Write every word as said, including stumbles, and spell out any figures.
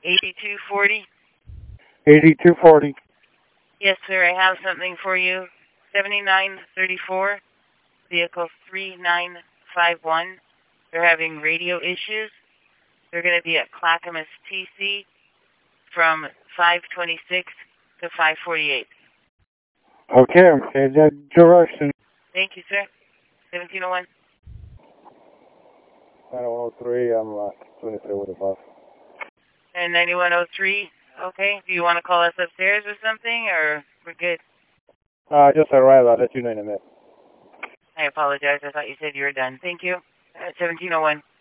eighty-two forty? eighty-two forty. Yes, sir, I have something for you. seventy-nine thirty-four, vehicle three nine five one. They're having radio issues. They're going to be at Clackamas T C from five twenty-six to five forty-eight. Okay, okay, that direction. Thank you, sir. seventeen oh one. nine one oh three, I'm uh, twenty-three with the bus. And ninety-one oh three, okay. Do you want to call us upstairs or something, or we're good? Uh, just arrived. I'll let you know in a minute. I apologize. I thought you said you were done. Thank you. Uh, seventeen oh one.